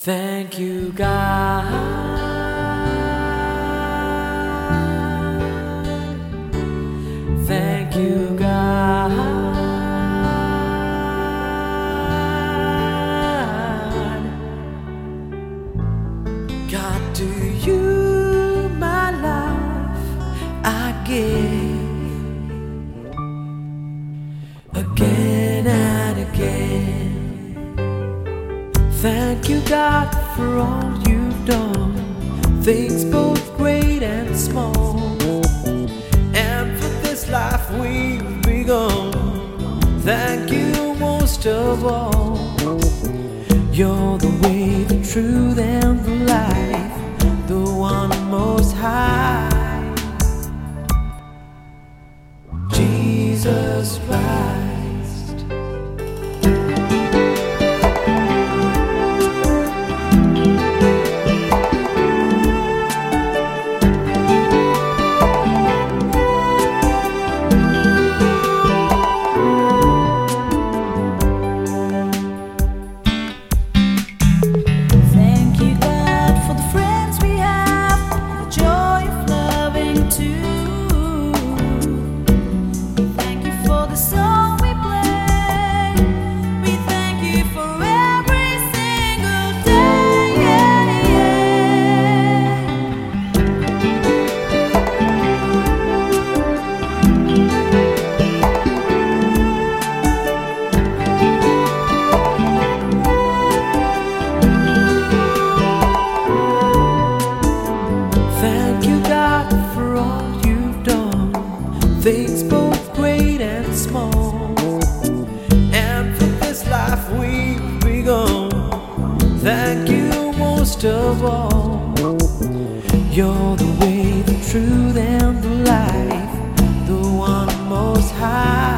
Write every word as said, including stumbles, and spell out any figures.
Thank you, God. Thank you, God. God, to you my life I give again and again. Thank you, God, for all you've done, things both great and small, and for this life we've begun. Thank you most of all. You're the way, the truth, and the life, the one most high, Jesus Christ. Things both great and small, and for this life we've begun. Thank you most of all. You're the way, the truth, and the life, the one most high.